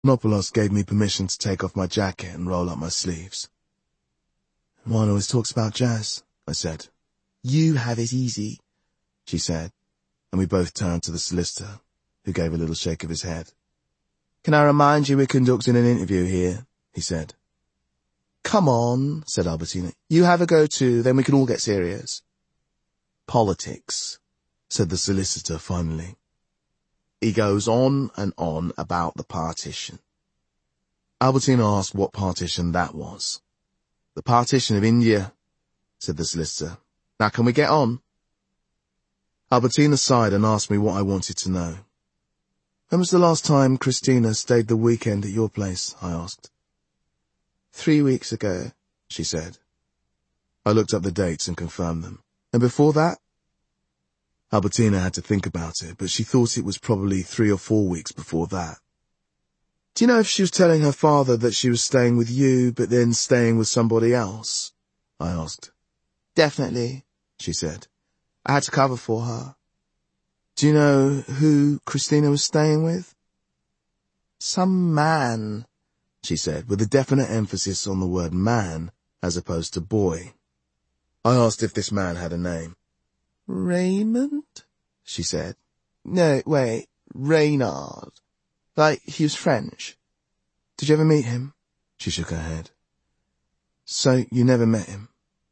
Stephanopoulos gave me permission to take off my jacket and roll up my sleeves. "One always talks about jazz," I said. "You have it easy," she said, and we both turned to the solicitor, who gave a little shake of his head. "Can I remind you we're conducting an interview here?" he said. "Come on," said Albertina. "You have a go too, then we can all get serious." "Politics," said the solicitor finally. "He goes on and on about the partition." Albertina asked what partition that was. "The partition of India," said the solicitor. "Now can we get on?" Albertina sighed and asked me what I wanted to know. "When was the last time Christina stayed the weekend at your place?" I asked. 3 weeks ago, she said. I looked up the dates and confirmed them. "And before that?" Albertina had to think about it, but she thought it was probably 3 or 4 weeks before that. "Do you know if she was telling her father that she was staying with you, but then staying with somebody else?" I asked. "Definitely," she said. "I had to cover for her." "Do you know who Christina was staying with?" "Some man," she said, with a definite emphasis on the word man as opposed to boy. I asked if this man had a name. "Raymond?" she said. "No, wait, Reynard. Like, he was French." "Did you ever meet him?" She shook her head. "So you never met him?"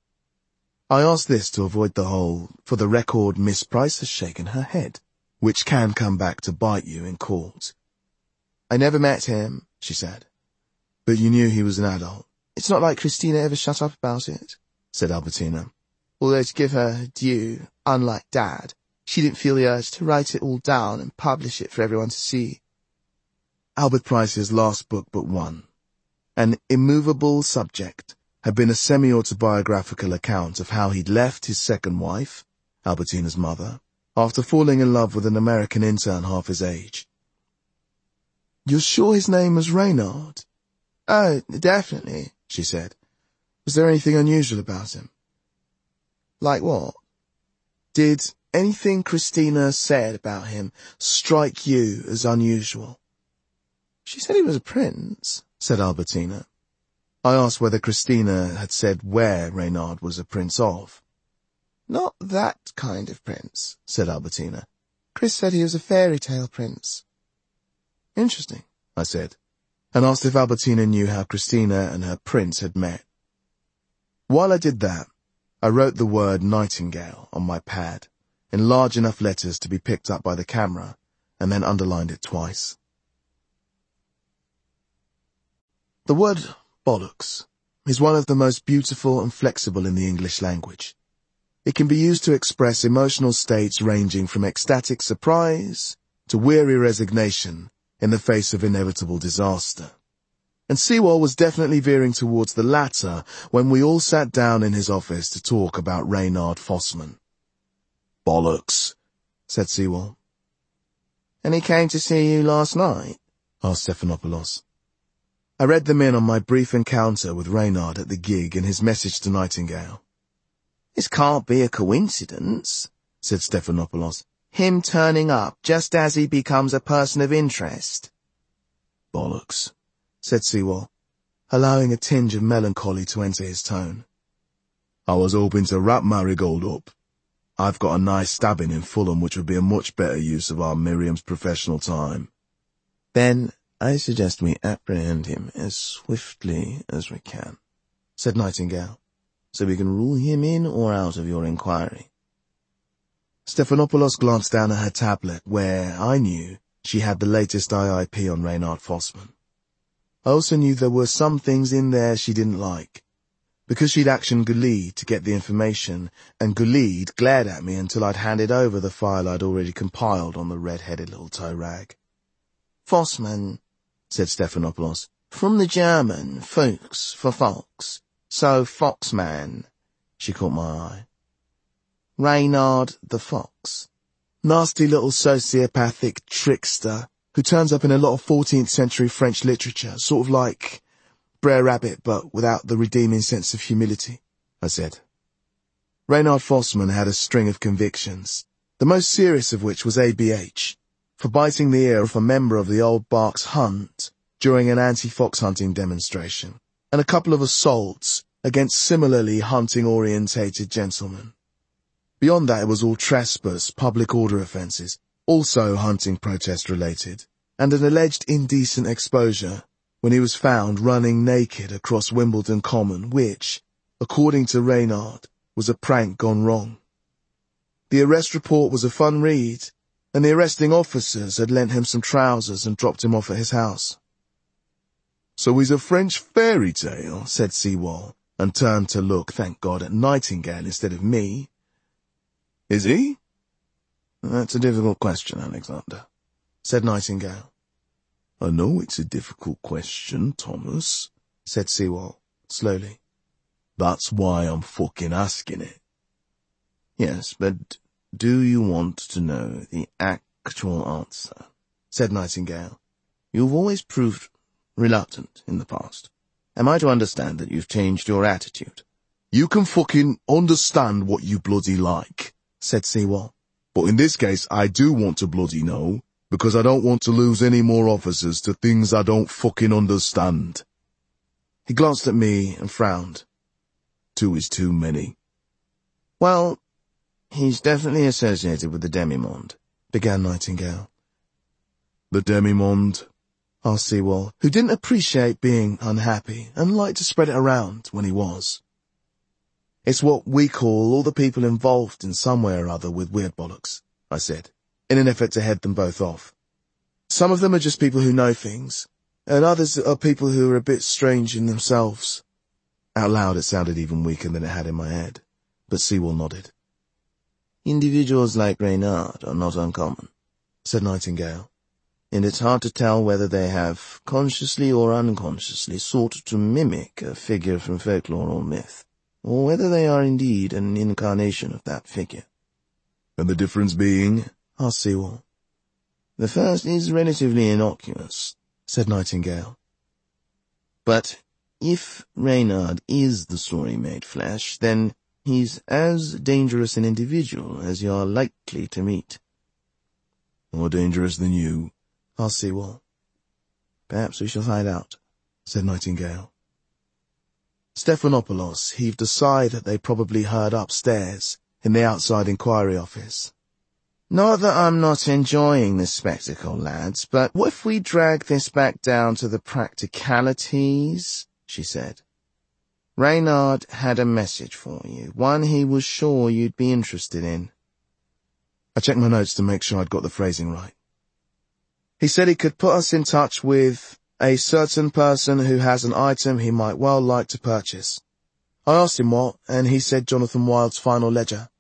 I asked this to avoid the whole, "For the record, Miss Price has shaken her head," which can come back to bite you in court. "I never met him," she said. "But you knew he was an adult?" "It's not like Christina ever shut up about it," said Albertina. "Although to give her due, unlike Dad, she didn't feel the urge to write it all down and publish it for everyone to see." Albert Price's last book but one, An Immovable Subject, had been a semi-autobiographical account of how he'd left his second wife, Albertina's mother, after falling in love with an American intern half his age. "You're sure his name was Reynard?" "Oh, definitely," she said. "Was there anything unusual about him?" "Like what?" "Did anything Christina said about him strike you as unusual?" "She said he was a prince," said Albertina. I asked whether Christina had said where Reynard was a prince of. "Not that kind of prince," said Albertina. "Chris said he was a fairy tale prince." "Interesting," I said, and asked if Albertina knew how Christina and her prince had met. While I did that, I wrote the word Nightingale on my pad, in large enough letters to be picked up by the camera, and then underlined it twice. The word bollocks is one of the most beautiful and flexible in the English language. It can be used to express emotional states ranging from ecstatic surprise to weary resignation in the face of inevitable disaster. And Sewell was definitely veering towards the latter when we all sat down in his office to talk about Reynard Fossman. "Bollocks," said Sewell. "And he came to see you last night?" asked Stephanopoulos. I read them in on my brief encounter with Reynard at the gig and his message to Nightingale. "This can't be a coincidence," said Stephanopoulos. "Him turning up just as he becomes a person of interest." "Bollocks," said Sewell, allowing a tinge of melancholy to enter his tone. "I was hoping to wrap Marigold up. I've got a nice stabbing in Fulham which would be a much better use of our Miriam's professional time." "Then I suggest we apprehend him as swiftly as we can," said Nightingale, "so we can rule him in or out of your inquiry." Stephanopoulos glanced down at her tablet, where, I knew, she had the latest IIP on Reynard Fossman. I also knew there were some things in there she didn't like, because she'd actioned Gulid to get the information, and Gulid glared at me until I'd handed over the file I'd already compiled on the red-headed little toe rag. "Fossman," said Stephanopoulos. "From the German, Fuchs for fox, so Foxman." She caught my eye. "Reynard the Fox. Nasty little sociopathic trickster who turns up in a lot of 14th century French literature, sort of like Brer Rabbit but without the redeeming sense of humility," I said. Reynard Fossman had a string of convictions, the most serious of which was ABH, for biting the ear of a member of the Old Berks Hunt, during an anti-fox hunting demonstration, and a couple of assaults against similarly hunting-orientated gentlemen. Beyond that, it was all trespass, public order offences, also hunting protest-related, and an alleged indecent exposure when he was found running naked across Wimbledon Common, which, according to Reynard, was a prank gone wrong. The arrest report was a fun read, and the arresting officers had lent him some trousers and dropped him off at his house. "So he's a French fairy tale," said Sewall, and turned to look, thank God, at Nightingale instead of me. "Is he?" "That's a difficult question, Alexander," said Nightingale. "I know it's a difficult question, Thomas," said Sewall, slowly. "That's why I'm fucking asking it." "Yes, but do you want to know the actual answer?" said Nightingale. "You've always proved reluctant in the past. Am I to understand that you've changed your attitude?" "You can fucking understand what you bloody like," said Sewall. "But in this case, I do want to bloody know, because I don't want to lose any more officers to things I don't fucking understand." He glanced at me and frowned. "Two is too many." "Well, he's definitely associated with the Demimonde," began Nightingale. "The Demimonde?" asked Sewall, who didn't appreciate being unhappy and liked to spread it around when he was. "It's what we call all the people involved in some way or other with weird bollocks," I said, in an effort to head them both off. "Some of them are just people who know things, and others are people who are a bit strange in themselves." Out loud it sounded even weaker than it had in my head, but Sewall nodded. "Individuals like Reynard are not uncommon," said Nightingale, "and it's hard to tell whether they have consciously or unconsciously sought to mimic a figure from folklore or myth, or whether they are indeed an incarnation of that figure." "And the difference being?" asked Sewall. "The first is relatively innocuous," said Nightingale. "But if Reynard is the story made flesh, then he's as dangerous an individual as you're likely to meet." "More dangerous than you?" asked Sewall. "Perhaps we shall find out," said Nightingale. Stephanopoulos heaved a sigh that they probably heard upstairs in the outside inquiry office. "Not that I'm not enjoying this spectacle, lads, but what if we drag this back down to the practicalities?" she said. "Reynard had a message for you, one he was sure you'd be interested in." I checked my notes to make sure I'd got the phrasing right. "He said he could put us in touch with a certain person who has an item he might well like to purchase. I asked him what, and he said Jonathan Wild's final ledger."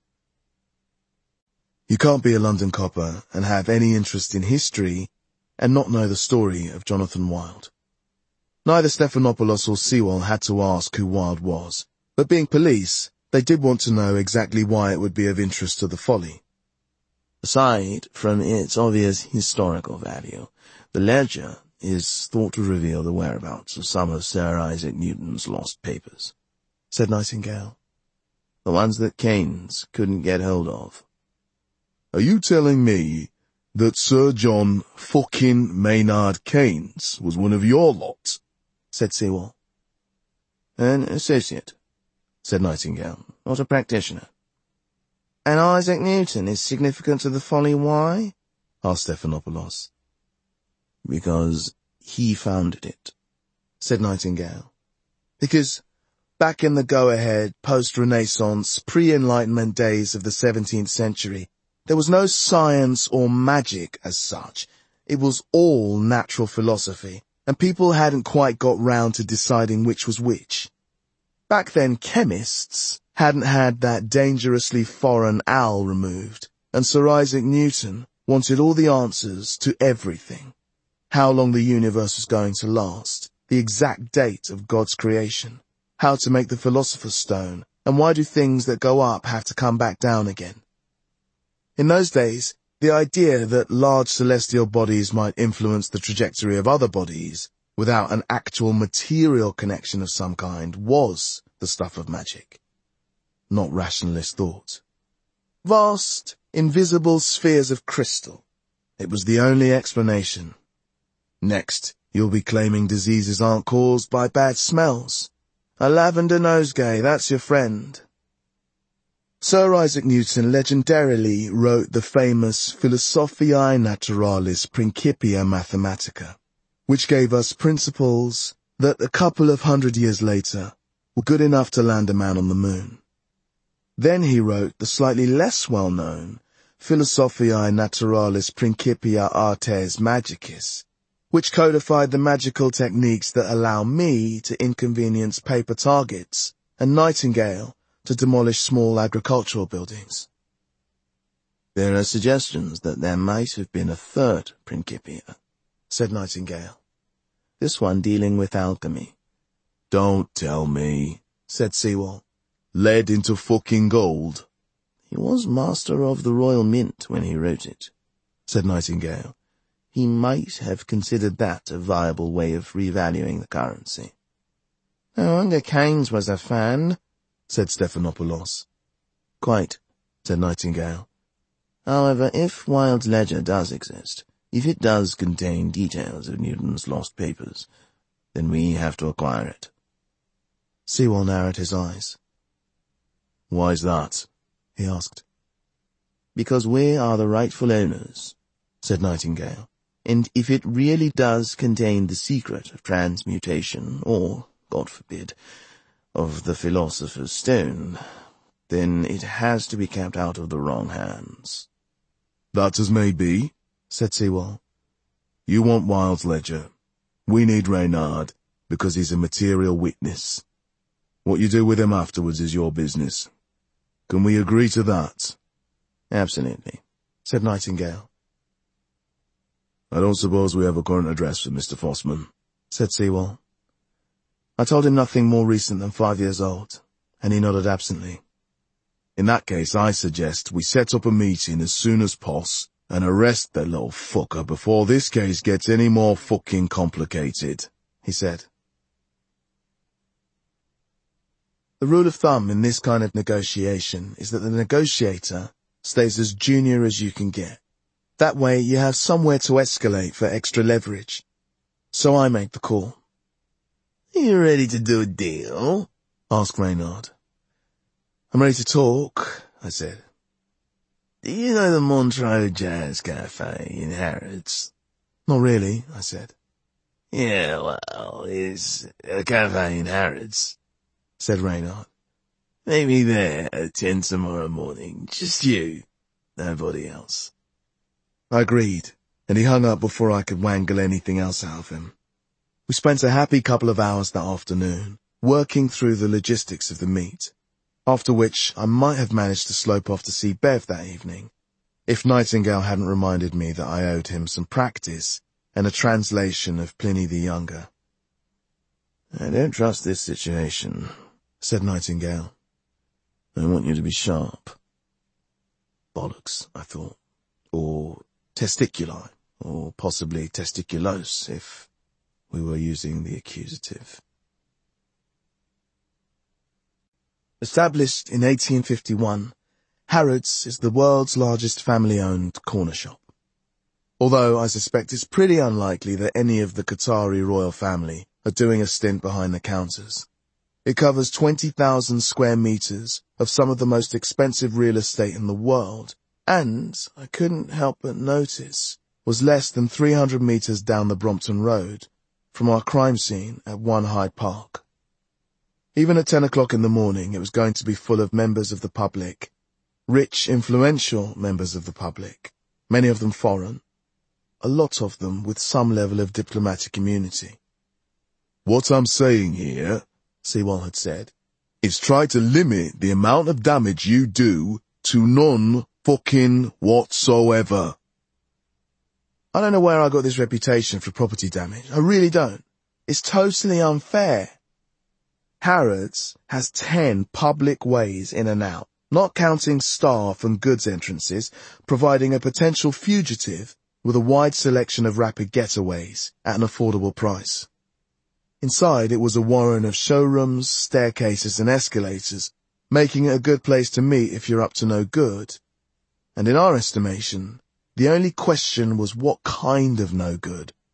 You can't be a London copper and have any interest in history and not know the story of Jonathan Wild. Neither Stephanopoulos or Sewall had to ask who Wild was, but being police, they did want to know exactly why it would be of interest to the Folly. Aside from its obvious historical value, the ledger is thought to reveal the whereabouts of some of Sir Isaac Newton's lost papers," said Nightingale. "The ones that Keynes couldn't get hold of." "Are you telling me that Sir John fucking Maynard Keynes was one of your lot?" said Sewall. "An associate," said Nightingale, "not a practitioner." "And Isaac Newton is significant to the Folly, why?" asked Stephanopoulos. "Because he founded it," said Nightingale. "Because back in the go-ahead, post-Renaissance, pre-Enlightenment days of the 17th century, there was no science or magic as such. It was all natural philosophy, and people hadn't quite got round to deciding which was which. Back then, chemists hadn't had that dangerously foreign al removed, and Sir Isaac Newton wanted all the answers to everything. How long the universe was going to last, the exact date of God's creation, how to make the Philosopher's Stone, and why do things that go up have to come back down again. In those days, the idea that large celestial bodies might influence the trajectory of other bodies without an actual material connection of some kind was the stuff of magic, not rationalist thought. Vast, invisible spheres of crystal. It was the only explanation. Next, You'll be claiming diseases aren't caused by bad smells. A lavender nosegay, that's your friend. Sir Isaac Newton legendarily wrote the famous Philosophiae Naturalis Principia Mathematica, which gave us principles that a couple of 100 years later were good enough to land a man on the moon. Then he wrote the slightly less well-known Philosophiae Naturalis Principia Artes Magicis, which codified the magical techniques that allow me to inconvenience paper targets and Nightingale to demolish small agricultural buildings. There are suggestions that there might have been a third Principia, said Nightingale. This one dealing with alchemy. Don't tell me, said Sewall. Lead into fucking gold. He was master of the Royal Mint when he wrote it, said Nightingale. He might have considered that a viable way of revaluing the currency. No wonder Keynes was a fan, said Stephanopoulos. Quite, said Nightingale. However, if Wilde's ledger does exist, if it does contain details of Newton's lost papers, then we have to acquire it. Sewall narrowed his eyes. Why's that? He asked. Because we are the rightful owners, said Nightingale, and if it really does contain the secret of transmutation, or, God forbid, of the Philosopher's Stone, then it has to be kept out of the wrong hands. That's as may be, said Sewall. You want Wilde's ledger. We need Reynard, because he's a material witness. What you do with him afterwards is your business. Can we agree to that? Absolutely, said Nightingale. I don't suppose we have a current address for Mr. Fossman, said Sewall. I told him nothing more recent than 5 years old, and he nodded absently. In that case, I suggest we set up a meeting as soon as poss and arrest the little fucker before this case gets any more fucking complicated, he said. The rule of thumb in this kind of negotiation is that the negotiator stays as junior as you can get. That way you have somewhere to escalate for extra leverage. So I made the call. Are you ready to do a deal? Asked Reynard. I'm ready to talk, I said. Do you know the Montreux Jazz Cafe in Harrods? Not really, I said. Yeah, well, it's a cafe in Harrods, said Reynard. Meet me there at 10 tomorrow morning. Just you. Nobody else. I agreed, and he hung up before I could wangle anything else out of him. We spent a happy couple of hours that afternoon, working through the logistics of the meet, after which I might have managed to slope off to see Bev that evening, if Nightingale hadn't reminded me that I owed him some practice and a translation of Pliny the Younger. I don't trust this situation, said Nightingale. I want you to be sharp. Bollocks, I thought. Or testiculi, or possibly testiculos, if we were using the accusative. Established in 1851, Harrods is the world's largest family-owned corner shop. Although I suspect it's pretty unlikely that any of the Qatari royal family are doing a stint behind the counters. It covers 20,000 square meters of some of the most expensive real estate in the world, and, I couldn't help but notice, was less than 300 meters down the Brompton Road from our crime scene at 1 Hyde Park. Even at 10 o'clock in the morning, it was going to be full of members of the public, rich, influential members of the public, many of them foreign, a lot of them with some level of diplomatic immunity. What I'm saying here, Sewall had said, is try to limit the amount of damage you do to none fucking whatsoever. I don't know where I got this reputation for property damage. I really don't. It's totally unfair. Harrods has 10 public ways in and out, not counting staff and goods entrances, providing a potential fugitive with a wide selection of rapid getaways at an affordable price. Inside, it was a warren of showrooms, staircases and escalators, making it a good place to meet if you're up to no good. And in our estimation, the only question was what kind of no good,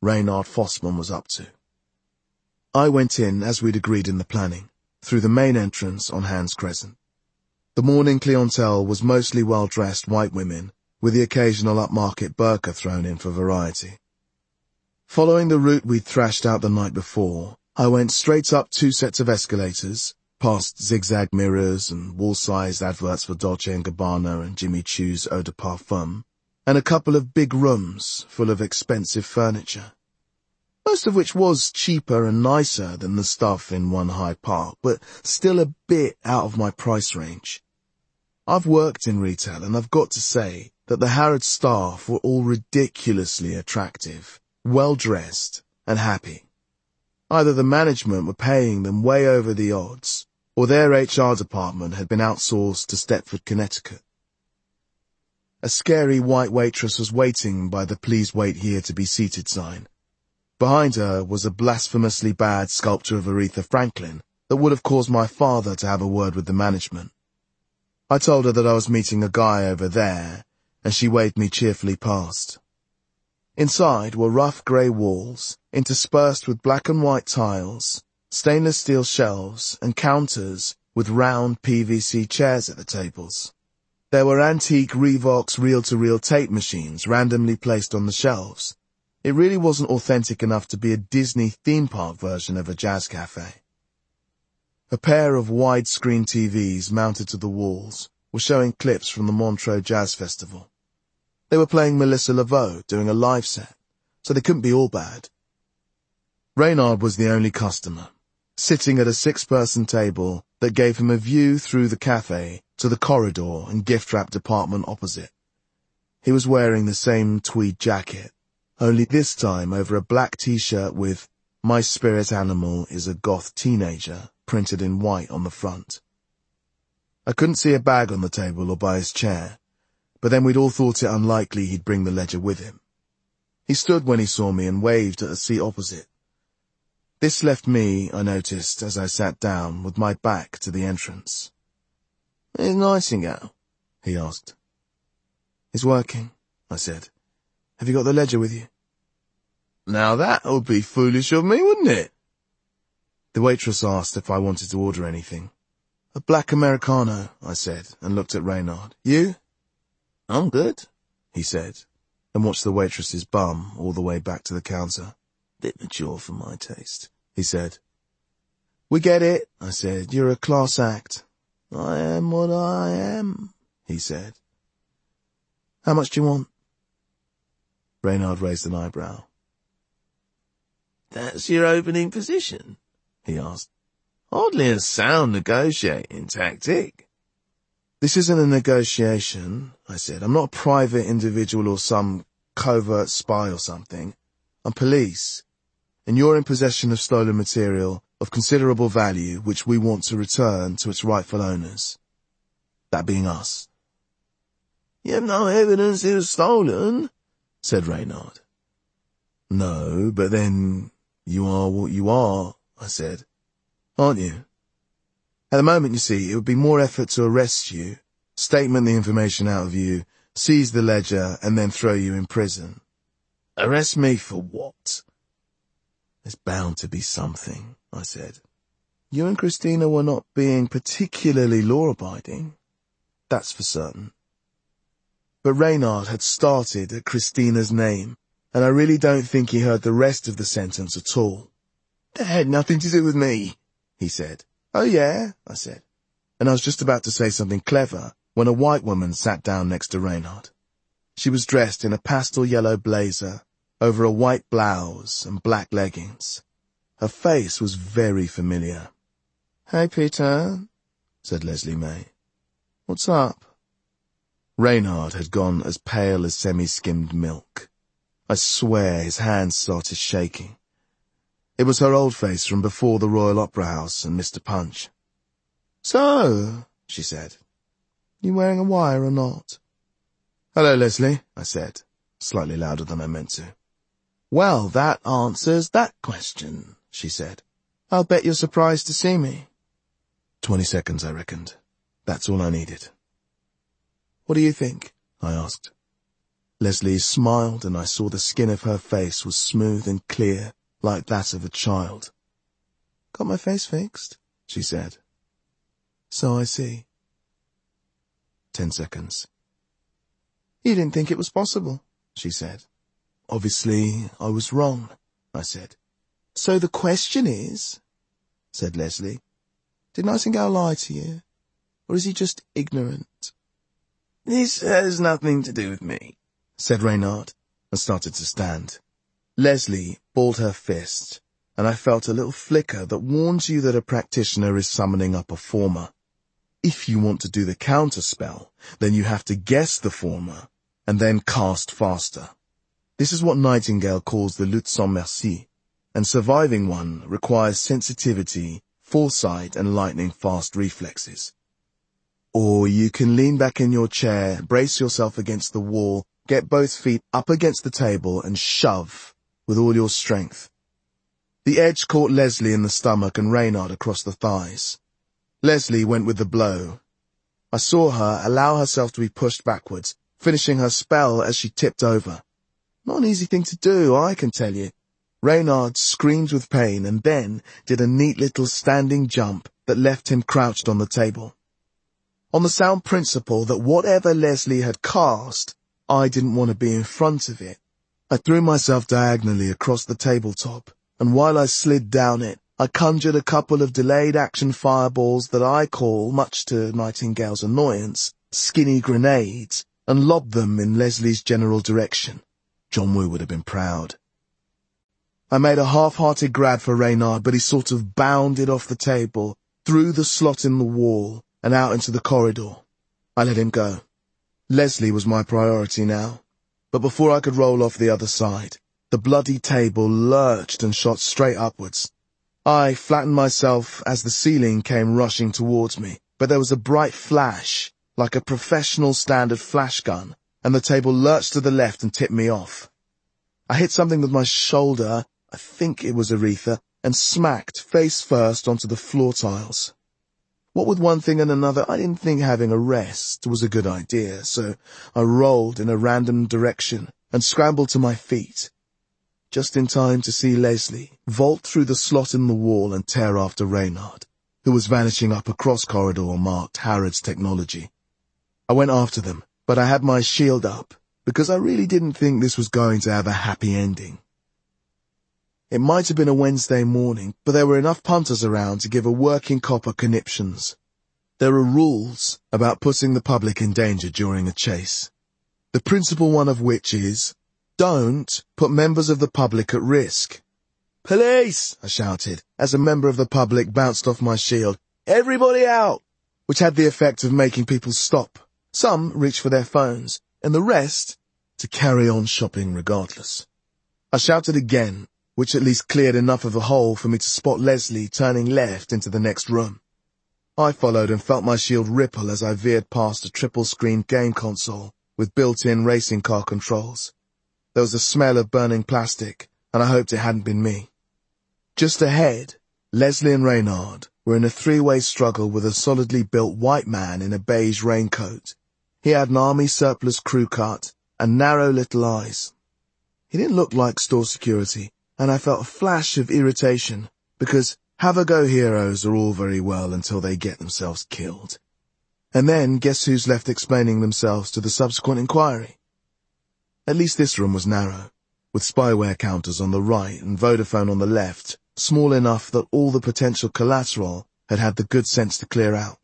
Reynard Fossman was up to. I went in, as we'd agreed in the planning, through the main entrance on Hans Crescent. The morning clientele was mostly well-dressed white women, with the occasional upmarket burqa thrown in for variety. Following the route we'd thrashed out the night before, I went straight up 2 sets of escalators, past zigzag mirrors and wall-sized adverts for Dolce & Gabbana and Jimmy Choo's Eau de Parfum, and a couple of big rooms full of expensive furniture. Most of which was cheaper and nicer than the stuff in One Hyde Park, but still a bit out of my price range. I've worked in retail, and I've got to say that the Harrods staff were all ridiculously attractive, well-dressed, and happy. Either the management were paying them way over the odds, or their HR department had been outsourced to Stepford, Connecticut. A scary white waitress was waiting by the "Please wait here to be seated" sign. Behind her was a blasphemously bad sculpture of Aretha Franklin that would have caused my father to have a word with the management. I told her that I was meeting a guy over there, and she waved me cheerfully past. Inside were rough grey walls, interspersed with black and white tiles, stainless steel shelves, and counters with round PVC chairs at the tables. There were antique Revox reel-to-reel tape machines randomly placed on the shelves. It really wasn't authentic enough to be a Disney theme park version of a jazz cafe. A pair of widescreen TVs mounted to the walls were showing clips from the Montreux Jazz Festival. They were playing Melissa Laveau doing a live set, so they couldn't be all bad. Reynard was the only customer, sitting at a 6-person table that gave him a view through the cafe to the corridor and gift-wrap department opposite. He was wearing the same tweed jacket, only this time over a black t-shirt with "My spirit animal is a goth teenager" printed in white on the front. I couldn't see a bag on the table or by his chair, but then we'd all thought it unlikely he'd bring the ledger with him. He stood when he saw me and waved at a seat opposite. This left me, I noticed, as I sat down, with my back to the entrance. "Is Nightingale?" he asked. "He's working," I said. "Have you got the ledger with you?" "Now that would be foolish of me, wouldn't it?" The waitress asked if I wanted to order anything. "A black Americano," I said, and looked at Reynard. "You?" "I'm good," he said, and watched the waitress's bum all the way back to the counter. "Bit mature for my taste," he said. "We get it," I said. "You're a class act." "I am what I am," he said. "How much do you want?" Reynard raised an eyebrow. "That's your opening position?" he asked. "Hardly a sound negotiating tactic." "This isn't a negotiation," I said. "I'm not a private individual or some covert spy or something. I'm police, and you're in possession of stolen material of considerable value which we want to return to its rightful owners. That being us." "You have no evidence it was stolen," said Reynard. "No, but then you are what you are," I said. "Aren't you? At the moment, you see, it would be more effort to arrest you, statement the information out of you, seize the ledger, and then throw you in prison." "Arrest me for what?" "There's bound to be something," I said. "You and Christina were not being particularly law-abiding. That's for certain." But Reynard had started at Christina's name, and I really don't think he heard the rest of the sentence at all. "That had nothing to do with me," he said. "Oh yeah," I said, and I was just about to say something clever when a white woman sat down next to Reynard. She was dressed in a pastel yellow blazer over a white blouse and black leggings. Her face was very familiar. "Hey, Peter," said Leslie May. "What's up?" Reynard had gone as pale as semi-skimmed milk. I swear his hands started shaking. It was her old face from before the Royal Opera House and Mr. Punch. "So," she said, "you wearing a wire or not?" "Hello, Leslie," I said, slightly louder than I meant to. "Well, that answers that question," she said. "I'll bet you're surprised to see me." 20 seconds, I reckoned. That's all I needed. "What do you think?" I asked. Leslie smiled, and I saw the skin of her face was smooth and clear, like that of a child. "Got my face fixed?" she said. "So I see." 10 seconds. "You didn't think it was possible," she said. "Obviously, I was wrong," I said. "So the question is," said Leslie, "did Nightingale lie to you, or is he just ignorant?" "This has nothing to do with me," said Reynard, and started to stand. Leslie balled her fist, and I felt a little flicker that warns you that a practitioner is summoning up a former. If you want to do the counterspell, then you have to guess the former, and then cast faster. This is what Nightingale calls the lutte sans merci, and surviving one requires sensitivity, foresight, and lightning-fast reflexes. Or you can lean back in your chair, brace yourself against the wall, get both feet up against the table, and shove with all your strength. The edge caught Leslie in the stomach and Reynard across the thighs. Leslie went with the blow. I saw her allow herself to be pushed backwards, finishing her spell as she tipped over. Not an easy thing to do, I can tell you. Reynard screamed with pain and then did a neat little standing jump that left him crouched on the table. On the sound principle that whatever Leslie had cast, I didn't want to be in front of it, I threw myself diagonally across the tabletop, and while I slid down it, I conjured a couple of delayed action fireballs that I call, much to Nightingale's annoyance, skinny grenades, and lobbed them in Leslie's general direction. John Woo would have been proud. I made a half-hearted grab for Reynard, but he sort of bounded off the table, through the slot in the wall, and out into the corridor. I let him go. Leslie was my priority now, but before I could roll off the other side, the bloody table lurched and shot straight upwards. I flattened myself as the ceiling came rushing towards me, but there was a bright flash, like a professional standard flash gun, and the table lurched to the left and tipped me off. I hit something with my shoulder, I think it was Aretha, and smacked face first onto the floor tiles. What with one thing and another, I didn't think having a rest was a good idea, so I rolled in a random direction and scrambled to my feet, just in time to see Leslie vault through the slot in the wall and tear after Reynard, who was vanishing up a cross corridor marked Harrods Technology. I went after them, but I had my shield up, because I really didn't think this was going to have a happy ending. It might have been a Wednesday morning, but there were enough punters around to give a working cop a conniptions. There are rules about putting the public in danger during a chase. The principal one of which is, don't put members of the public at risk. "Police!" I shouted, as a member of the public bounced off my shield. "Everybody out!" which had the effect of making people stop. Some reached for their phones, and the rest to carry on shopping regardless. I shouted again, which at least cleared enough of the hole for me to spot Leslie turning left into the next room. I followed and felt my shield ripple as I veered past a triple-screen game console with built-in racing car controls. There was a smell of burning plastic, and I hoped it hadn't been me. Just ahead, Leslie and Reynard were in a three-way struggle with a solidly built white man in a beige raincoat. He had an army surplus crew cut and narrow little eyes. He didn't look like store security, and I felt a flash of irritation, because have-a-go heroes are all very well until they get themselves killed. And then guess who's left explaining themselves to the subsequent inquiry? At least this room was narrow, with spyware counters on the right and Vodafone on the left, small enough that all the potential collateral had had the good sense to clear out.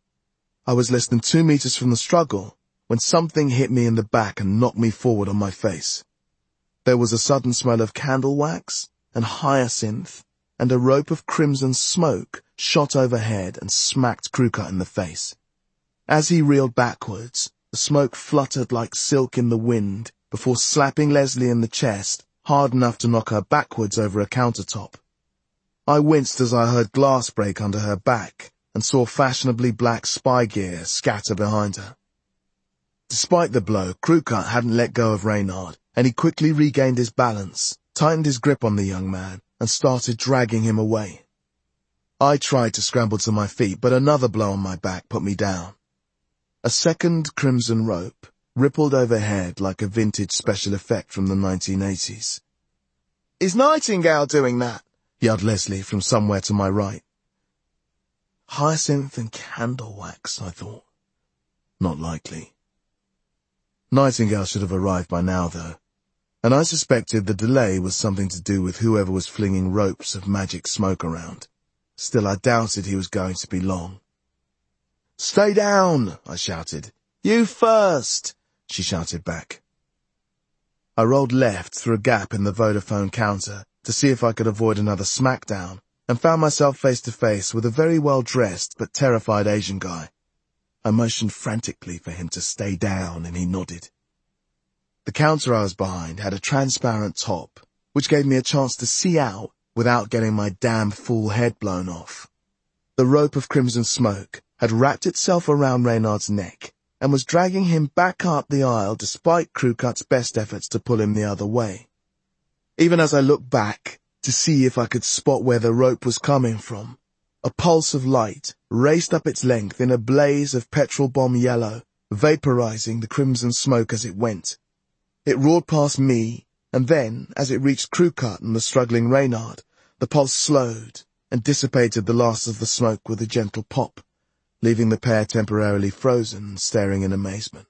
I was less than 2 meters from the struggle when something hit me in the back and knocked me forward on my face. There was a sudden smell of candle wax and hyacinth, and a rope of crimson smoke shot overhead and smacked Crewcut in the face. As he reeled backwards, the smoke fluttered like silk in the wind before slapping Leslie in the chest hard enough to knock her backwards over a countertop. I winced as I heard glass break under her back and saw fashionably black spy gear scatter behind her. Despite the blow, Crewcut hadn't let go of Reynard, and he quickly regained his balance, tightened his grip on the young man, and started dragging him away. I tried to scramble to my feet, but another blow on my back put me down. A second crimson rope, rippled overhead like a vintage special effect from the 1980s. "Is Nightingale doing that?" yelled Leslie from somewhere to my right. Hyacinth and candle wax, I thought. Not likely. Nightingale should have arrived by now, though, and I suspected the delay was something to do with whoever was flinging ropes of magic smoke around. Still, I doubted he was going to be long. "Stay down," I shouted. "You first," she shouted back. I rolled left through a gap in the Vodafone counter to see if I could avoid another smackdown, and found myself face to face with a very well-dressed but terrified Asian guy. I motioned frantically for him to stay down, and he nodded. The counter I was behind had a transparent top, which gave me a chance to see out without getting my damn full head blown off. The rope of crimson smoke had wrapped itself around Reynard's neck and was dragging him back up the aisle despite Crewcut's best efforts to pull him the other way. Even as I looked back to see if I could spot where the rope was coming from, a pulse of light raced up its length in a blaze of petrol bomb yellow, vaporizing the crimson smoke as it went. It roared past me, and then, as it reached Crewcut and the struggling Reynard, the pulse slowed and dissipated the last of the smoke with a gentle pop, leaving the pair temporarily frozen and staring in amazement.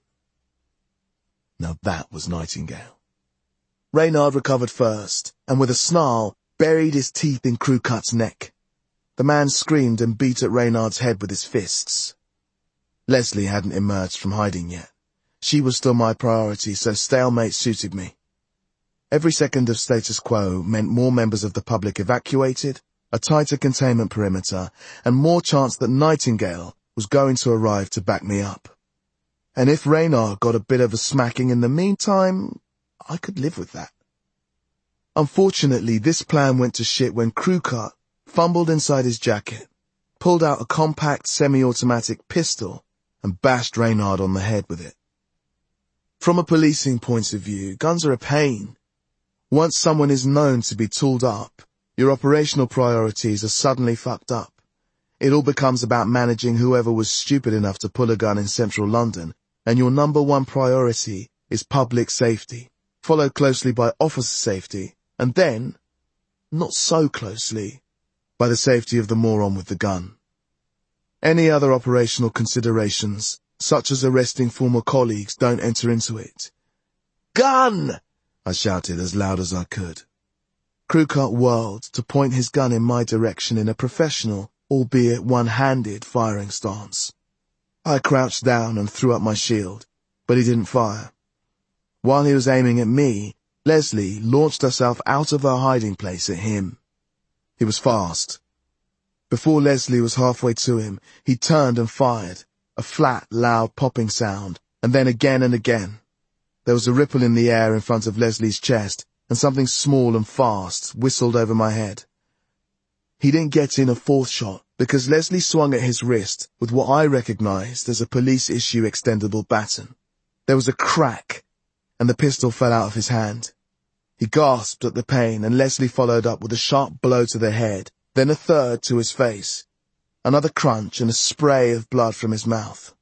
Now that was Nightingale. Reynard recovered first, and with a snarl, buried his teeth in Crewcut's neck. The man screamed and beat at Reynard's head with his fists. Leslie hadn't emerged from hiding yet. She was still my priority, so stalemate suited me. Every second of status quo meant more members of the public evacuated, a tighter containment perimeter, and more chance that Nightingale was going to arrive to back me up. And if Reynard got a bit of a smacking in the meantime, I could live with that. Unfortunately, this plan went to shit when Crewcut fumbled inside his jacket, pulled out a compact semi-automatic pistol, and bashed Reynard on the head with it. From a policing point of view, guns are a pain. Once someone is known to be tooled up, your operational priorities are suddenly fucked up. It all becomes about managing whoever was stupid enough to pull a gun in central London, and your number one priority is public safety, followed closely by officer safety, and then, not so closely, by the safety of the moron with the gun. Any other operational considerations, such as arresting former colleagues, don't enter into it. "Gun!" I shouted as loud as I could. Crewcut whirled to point his gun in my direction in a professional, albeit one-handed, firing stance. I crouched down and threw up my shield, but he didn't fire. While he was aiming at me, Leslie launched herself out of her hiding place at him. He was fast. Before Leslie was halfway to him, he turned and fired, a flat, loud popping sound, and then again and again. There was a ripple in the air in front of Leslie's chest, and something small and fast whistled over my head. He didn't get in a fourth shot because Leslie swung at his wrist with what I recognized as a police-issue extendable baton. There was a crack, and the pistol fell out of his hand. He gasped at the pain, and Leslie followed up with a sharp blow to the head, then a third to his face. Another crunch and a spray of blood from his mouth.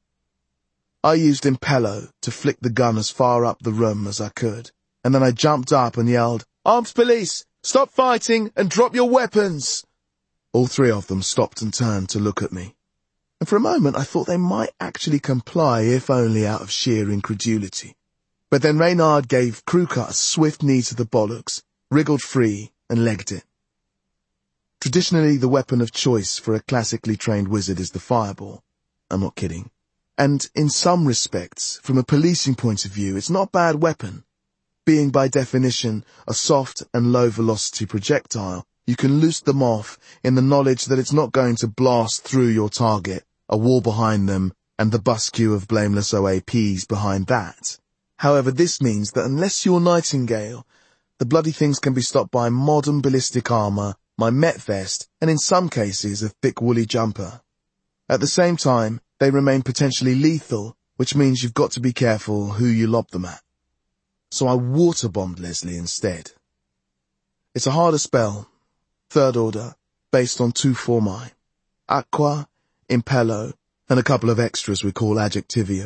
I used Impello to flick the gun as far up the room as I could, and then I jumped up and yelled, "Armed police! Stop fighting and drop your weapons!" All three of them stopped and turned to look at me, and for a moment I thought they might actually comply, if only out of sheer incredulity. But then Reynard gave Crewcut a swift knee to the bollocks, wriggled free, and legged it. Traditionally, the weapon of choice for a classically trained wizard is the fireball. I'm not kidding. And in some respects, from a policing point of view, it's not a bad weapon. Being by definition a soft and low-velocity projectile, you can loose them off in the knowledge that it's not going to blast through your target, a wall behind them, and the bus queue of blameless OAPs behind that. However, this means that unless you're Nightingale, the bloody things can be stopped by modern ballistic armor, my Met vest, and in some cases a thick woolly jumper. At the same time, they remain potentially lethal, which means you've got to be careful who you lob them at. So I waterbombed Leslie instead. It's a harder spell, third order, based on 2 formi, Aqua, Impello, and a couple of extras we call Adjectivium,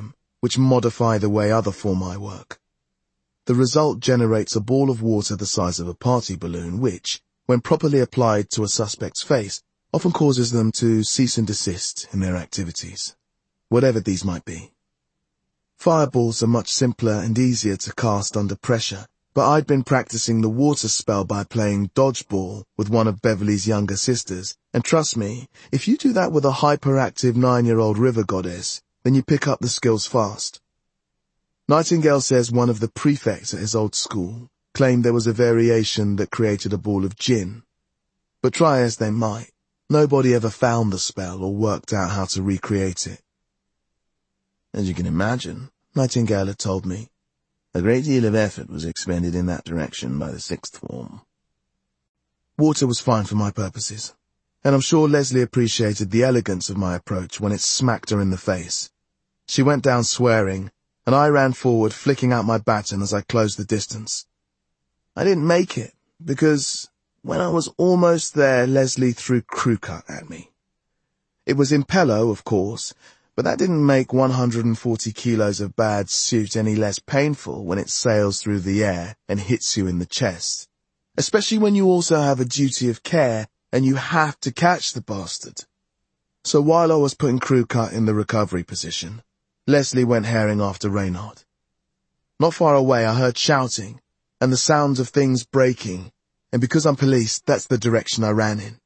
which modify the way other formi work. The result generates a ball of water the size of a party balloon which, when properly applied to a suspect's face, often causes them to cease and desist in their activities, whatever these might be. Fireballs are much simpler and easier to cast under pressure, but I'd been practicing the water spell by playing dodgeball with one of Beverly's younger sisters, and trust me, if you do that with a hyperactive 9-year-old river goddess, then you pick up the skills fast. Nightingale says one of the prefects at his old school claimed there was a variation that created a ball of gin. But try as they might, nobody ever found the spell or worked out how to recreate it. As you can imagine, Nightingale had told me, a great deal of effort was expended in that direction by the sixth form. Water was fine for my purposes, and I'm sure Leslie appreciated the elegance of my approach when it smacked her in the face. She went down swearing, and I ran forward, flicking out my baton as I closed the distance. I didn't make it, because when I was almost there, Leslie threw crew cut at me. It was impello, of course, but that didn't make 140 kilos of bad suit any less painful when it sails through the air and hits you in the chest, especially when you also have a duty of care and you have to catch the bastard. So while I was putting crew cut in the recovery position, Leslie went herring after Reynard. Not far away I heard shouting and the sounds of things breaking, and because I'm police, that's the direction I ran in.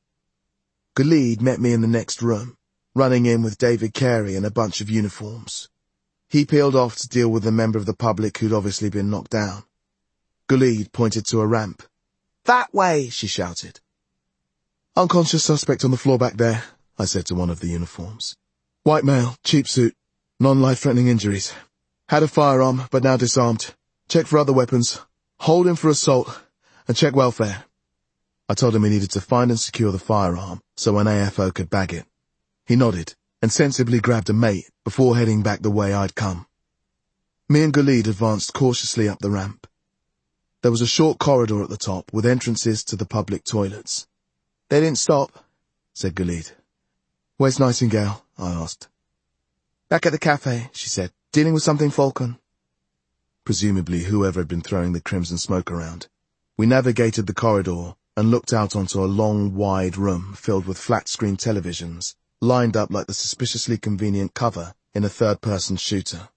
Ghalid met me in the next room, running in with David Carey and a bunch of uniforms. He peeled off to deal with a member of the public who'd obviously been knocked down. Ghalid pointed to a ramp. "That way!" she shouted. "Unconscious suspect on the floor back there," I said to one of the uniforms. "White male, cheap suit, non-life-threatening injuries. Had a firearm, but now disarmed. Check for other weapons. Hold him for assault, and check welfare." I told him he needed to find and secure the firearm so an AFO could bag it. He nodded and sensibly grabbed a mate before heading back the way I'd come. Me and Ghalid advanced cautiously up the ramp. There was a short corridor at the top with entrances to the public toilets. "They didn't stop," said Ghalid. "Where's Nightingale?" I asked. "Back at the cafe," she said, "dealing with something Falcon." Presumably whoever had been throwing the crimson smoke around. We navigated the corridor and looked out onto a long, wide room filled with flat-screen televisions, lined up like the suspiciously convenient cover in a third-person shooter.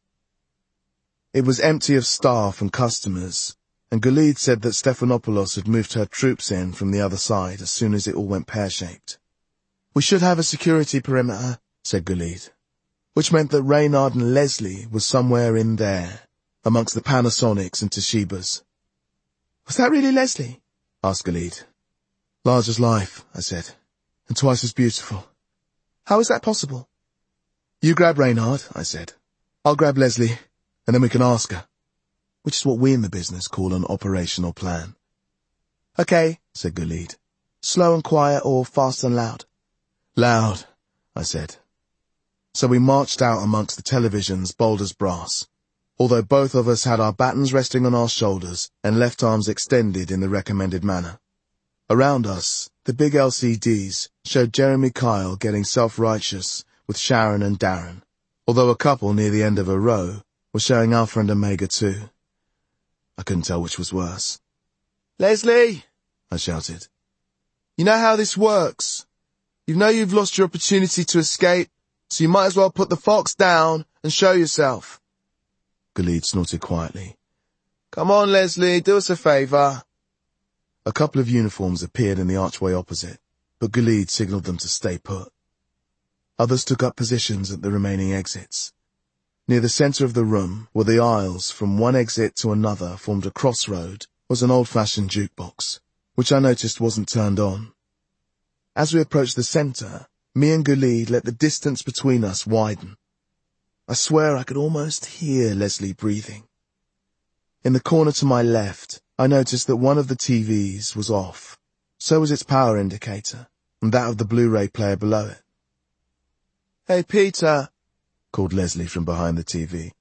It was empty of staff and customers, and Ghalid said that Stephanopoulos had moved her troops in from the other side as soon as it all went pear-shaped. "We should have a security perimeter," said Ghalid, which meant that Reynard and Leslie was somewhere in there, amongst the Panasonics and Toshibas. "Was that really Leslie?" asked Ghalid. "Large as life," I said, "and twice as beautiful." "How is that possible?" "You grab Reynard," I said. "I'll grab Leslie, and then we can ask her." Which is what we in the business call an operational plan. "Okay," said Ghalid. "Slow and quiet or fast and loud?" "Loud," I said. So we marched out amongst the televisions bold as brass, although both of us had our batons resting on our shoulders and left arms extended in the recommended manner. Around us, the big LCDs showed Jeremy Kyle getting self-righteous with Sharon and Darren, although a couple near the end of a row were showing Alpha and Omega too. I couldn't tell which was worse. "Leslie!" I shouted. "You know how this works. You know you've lost your opportunity to escape, so you might as well put the fox down and show yourself." Ghalid snorted quietly. "Come on, Leslie, do us a favour." A couple of uniforms appeared in the archway opposite, but Ghalid signalled them to stay put. Others took up positions at the remaining exits. Near the centre of the room, where the aisles from one exit to another formed a crossroad, was an old-fashioned jukebox, which I noticed wasn't turned on. As we approached the centre, me and Ghalid let the distance between us widen. I swear I could almost hear Leslie breathing. In the corner to my left, I noticed that one of the TVs was off. So was its power indicator, and that of the Blu-ray player below it. "Hey, Peter," called Leslie from behind the TV.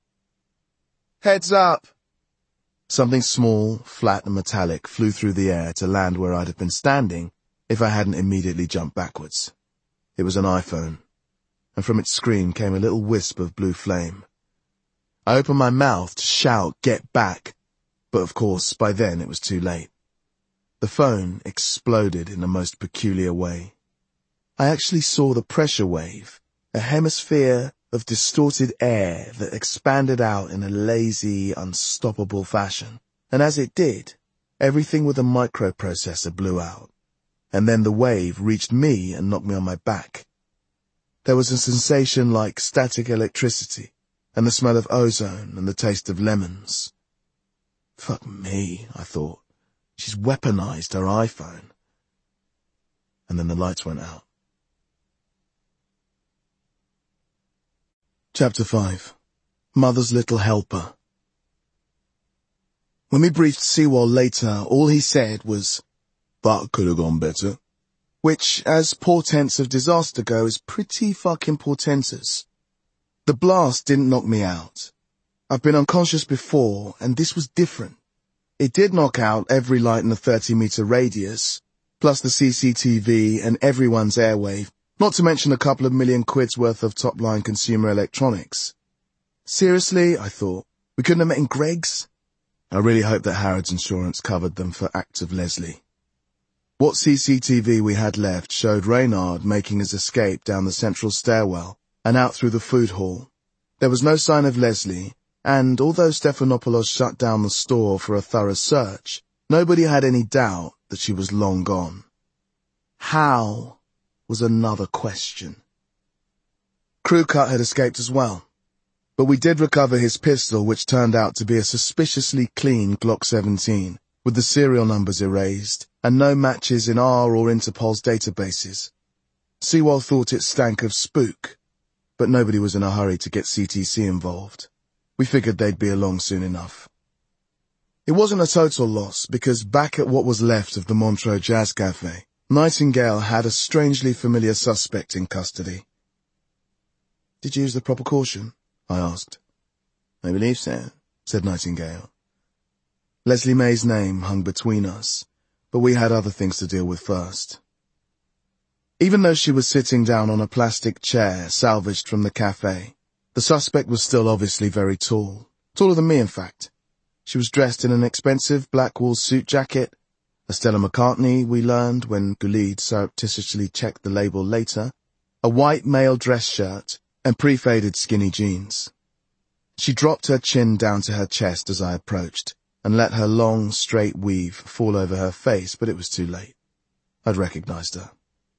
"Heads up." Something small, flat and metallic flew through the air to land where I'd have been standing if I hadn't immediately jumped backwards. It was an iPhone, and from its screen came a little wisp of blue flame. I opened my mouth to shout, "Get back!" But of course, by then it was too late. The phone exploded in a most peculiar way. I actually saw the pressure wave, a hemisphere of distorted air that expanded out in a lazy, unstoppable fashion. And as it did, everything with a microprocessor blew out. And then the wave reached me and knocked me on my back. There was a sensation like static electricity, and the smell of ozone and the taste of lemons. Fuck me, I thought. She's weaponized her iPhone. And then the lights went out. Chapter 5. Mother's Little Helper. When we briefed Sewell later, all he said was, "That could have gone better." Which, as portents of disaster go, is pretty fucking portentous. The blast didn't knock me out. I've been unconscious before, and this was different. It did knock out every light in a 30-meter radius, plus the CCTV and everyone's airwave, not to mention a couple of $1 million worth of top-line consumer electronics. Seriously, I thought, we couldn't have met in Greg's? I really hoped that Harrods Insurance covered them for acts of Leslie. What CCTV we had left showed Reynard making his escape down the central stairwell and out through the food hall. There was no sign of Leslie, and although Stephanopoulos shut down the store for a thorough search, nobody had any doubt that she was long gone. How was another question. Crewcut had escaped as well, but we did recover his pistol, which turned out to be a suspiciously clean Glock 17, with the serial numbers erased, and no matches in our or Interpol's databases. Sewell thought it stank of spook, but nobody was in a hurry to get CTC involved. We figured they'd be along soon enough. It wasn't a total loss, because back at what was left of the Montreux Jazz Cafe, Nightingale had a strangely familiar suspect in custody. "Did you use the proper caution?" I asked. "I believe so," said Nightingale. Leslie May's name hung between us, but we had other things to deal with first. Even though she was sitting down on a plastic chair salvaged from the cafe, the suspect was still obviously very tall. Taller than me, in fact. She was dressed in an expensive black wool suit jacket, a Stella McCartney, we learned when Gulid surreptitiously checked the label later, a white male dress shirt, and pre-faded skinny jeans. She dropped her chin down to her chest as I approached, and let her long, straight weave fall over her face, but it was too late. I'd recognized her.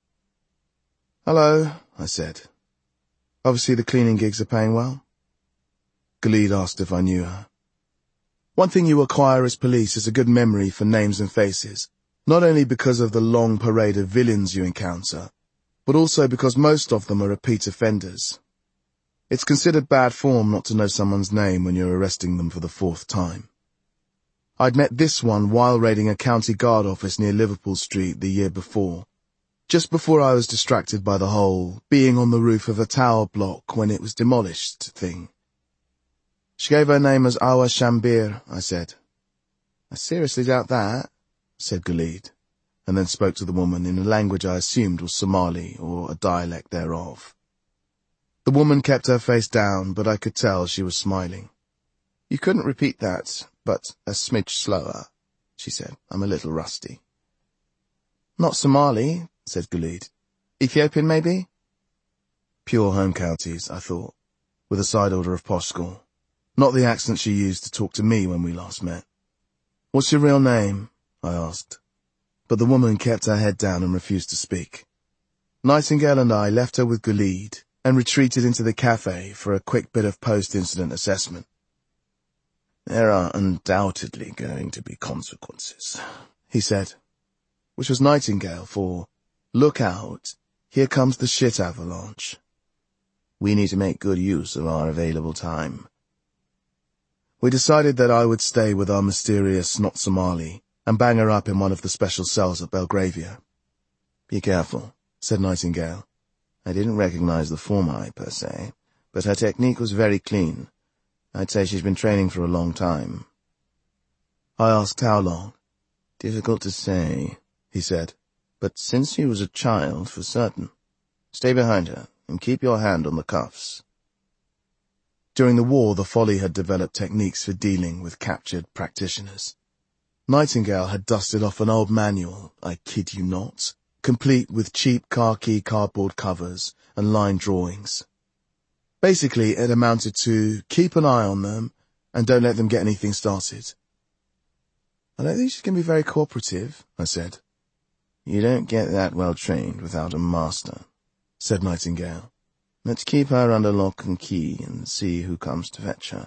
"Hello," I said. "Obviously the cleaning gigs are paying well?" Gulid asked if I knew her. One thing you acquire as police is a good memory for names and faces, not only because of the long parade of villains you encounter, but also because most of them are repeat offenders. It's considered bad form not to know someone's name when you're arresting them for the 4th time. I'd met this one while raiding a county guard office near Liverpool Street the year before, just before I was distracted by the whole being on the roof of a tower block when it was demolished thing. "She gave her name as Awa Shambir," I said. "I seriously doubt that," said Gulid, and then spoke to the woman in a language I assumed was Somali or a dialect thereof. The woman kept her face down, but I could tell she was smiling. "You couldn't repeat that, but a smidge slower," she said. "I'm a little rusty." "Not Somali," said Gulid. "Ethiopian, maybe?" Pure home counties, I thought, with a side order of posh school. Not the accent she used to talk to me when we last met. "What's your real name?" I asked. But the woman kept her head down and refused to speak. Nightingale and I left her with Gulid and retreated into the cafe for a quick bit of post-incident assessment. "There are undoubtedly going to be consequences," he said, which was Nightingale for, "Look out, here comes the shit avalanche. We need to make good use of our available time." We decided that I would stay with our mysterious not Somali and bang her up in one of the special cells at Belgravia. "Be careful," said Nightingale. "I didn't recognize the former per se, but her technique was very clean. I'd say she's been training for a long time." I asked how long. "Difficult to say," he said, "but since she was a child, for certain. Stay behind her and keep your hand on the cuffs." During the war, the Folly had developed techniques for dealing with captured practitioners. Nightingale had dusted off an old manual, I kid you not, complete with cheap khaki cardboard covers and line drawings. Basically, it amounted to keep an eye on them and don't let them get anything started. I don't think she's going to be very cooperative, I said. You don't get that well trained without a master, said Nightingale. Let's keep her under lock and key and see who comes to fetch her.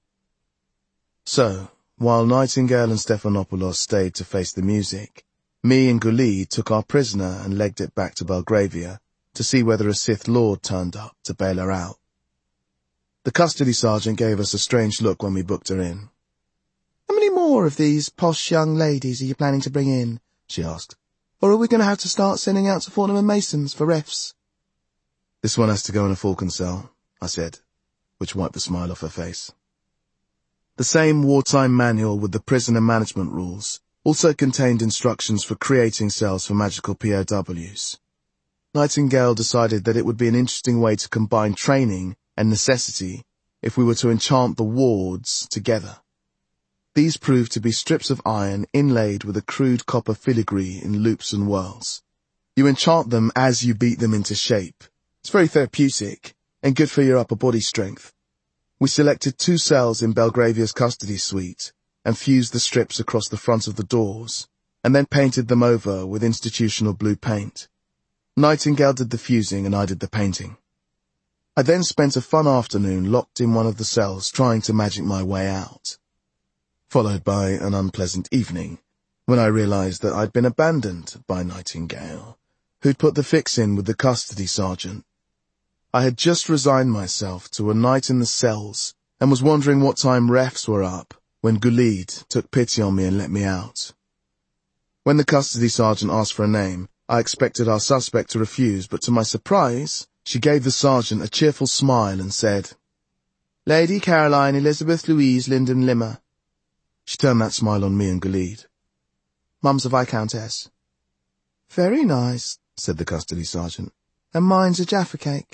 So, while Nightingale and Stephanopoulos stayed to face the music, me and Gulid took our prisoner and legged it back to Belgravia to see whether a Sith Lord turned up to bail her out. The custody sergeant gave us a strange look when we booked her in. How many more of these posh young ladies are you planning to bring in? She asked. Or are we going to have to start sending out to Fortnum and Masons for refs? This one has to go in a Falcon cell, I said, which wiped the smile off her face. The same wartime manual with the prisoner management rules also contained instructions for creating cells for magical POWs. Nightingale decided that it would be an interesting way to combine training and necessity if we were to enchant the wards together. These proved to be strips of iron inlaid with a crude copper filigree in loops and whirls. You enchant them as you beat them into shape. It's very therapeutic and good for your upper body strength. We selected 2 cells in Belgravia's custody suite and fused the strips across the front of the doors, and then painted them over with institutional blue paint. Nightingale did the fusing and I did the painting. I then spent a fun afternoon locked in one of the cells trying to magic my way out, followed by an unpleasant evening when I realized that I'd been abandoned by Nightingale, who'd put the fix in with the custody sergeant. I had just resigned myself to a night in the cells and was wondering what time refs were up when Gulid took pity on me and let me out. When the custody sergeant asked for a name, I expected our suspect to refuse, but to my surprise, she gave the sergeant a cheerful smile and said, Lady Caroline Elizabeth Louise Lyndon Limmer. She turned that smile on me and Gulid. Mum's a Viscountess. Very nice, said the custody sergeant. And mine's a Jaffa cake.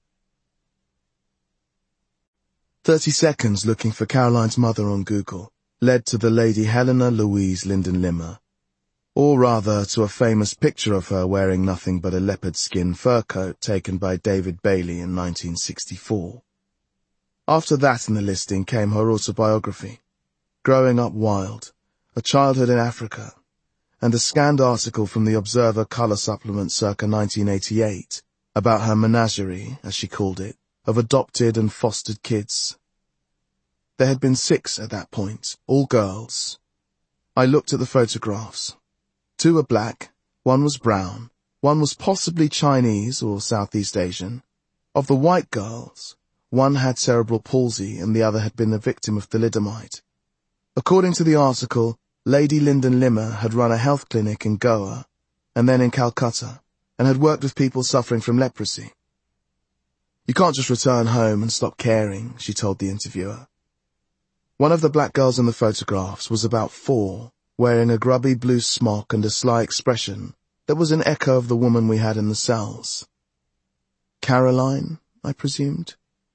30 seconds looking for Caroline's mother on Google led to the Lady Helena Louise Lyndon Limmer, or rather to a famous picture of her wearing nothing but a leopard skin fur coat taken by David Bailey in 1964. After that in the listing came her autobiography, Growing Up Wild, A Childhood in Africa, and a scanned article from the Observer colour supplement circa 1988 about her menagerie, as she called it, of adopted and fostered kids. There had been 6 at that point, all girls. I looked at the photographs. 2 were black, 1 was brown, 1 was possibly Chinese or Southeast Asian. Of the white girls, 1 had cerebral palsy and the other had been the victim of thalidomide. According to the article, Lady Lyndon Limmer had run a health clinic in Goa and then in Calcutta and had worked with people suffering from leprosy. You can't just return home and stop caring, she told the interviewer. One of the black girls in the photographs was about 4, wearing a grubby blue smock and a sly expression that was an echo of the woman we had in the cells. Caroline, I presumed.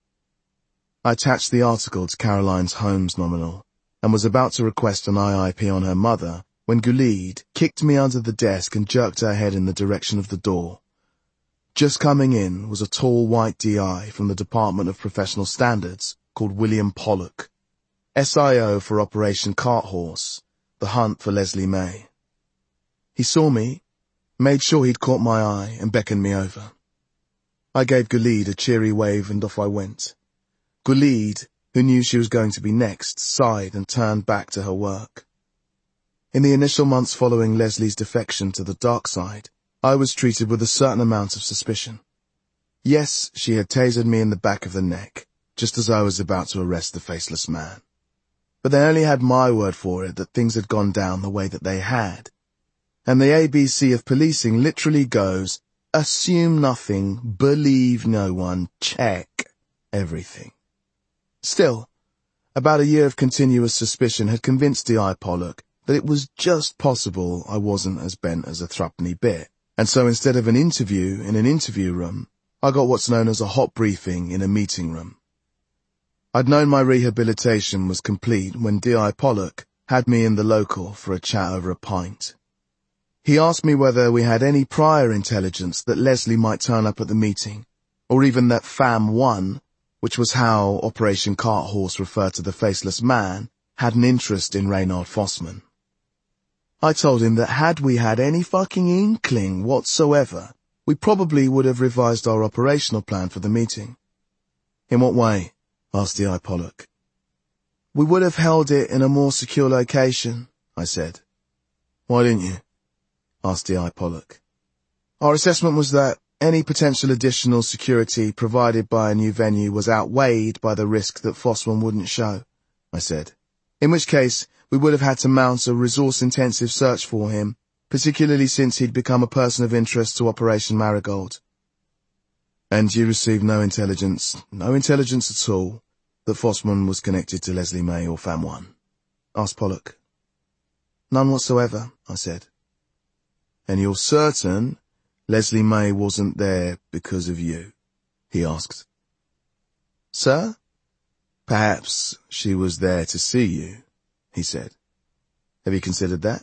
I attached the article to Caroline's Holmes nominal and was about to request an IIP on her mother when Gulid kicked me under the desk and jerked her head in the direction of the door. Just coming in was a tall white DI from the Department of Professional Standards called William Pollock, SIO for Operation Cart Horse, the hunt for Leslie May. He saw me, made sure he'd caught my eye and beckoned me over. I gave Gulid a cheery wave and off I went. Gulid, who knew she was going to be next, sighed and turned back to her work. In the initial months following Leslie's defection to the dark side, I was treated with a certain amount of suspicion. Yes, she had tasered me in the back of the neck, just as I was about to arrest the faceless man. But they only had my word for it that things had gone down the way that they had. And the ABC of policing literally goes, assume nothing, believe no one, check everything. Still, about a year of continuous suspicion had convinced D.I. Pollock that it was just possible I wasn't as bent as a threepenny bit. And so instead of an interview in an interview room, I got what's known as a hot briefing in a meeting room. I'd known my rehabilitation was complete when D.I. Pollock had me in the local for a chat over a pint. He asked me whether we had any prior intelligence that Leslie might turn up at the meeting, or even that Fam 1, which was how Operation Cart Horse referred to the faceless man, had an interest in Reynard Fossman. I told him that had we had any fucking inkling whatsoever, we probably would have revised our operational plan for the meeting. In what way? Asked D.I. Pollock. We would have held it in a more secure location, I said. Why didn't you? Asked D.I. Pollock. Our assessment was that any potential additional security provided by a new venue was outweighed by the risk that Fossman wouldn't show, I said. In which case, we would have had to mount a resource-intensive search for him, particularly since he'd become a person of interest to Operation Marigold. And you received no intelligence at all, that Fossman was connected to Leslie May or Fam 1? Asked Pollock. None whatsoever, I said. And you're certain Leslie May wasn't there because of you? He asked. Sir? Perhaps she was there to see you, he said. Have you considered that?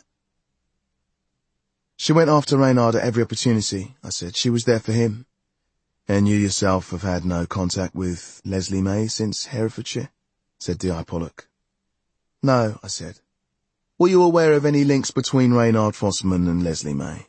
She went after Reynard at every opportunity, I said. She was there for him. And you yourself have had no contact with Leslie May since Herefordshire? Said D.I. Pollock. No, I said. Were you aware of any links between Reynard Fossman and Leslie May?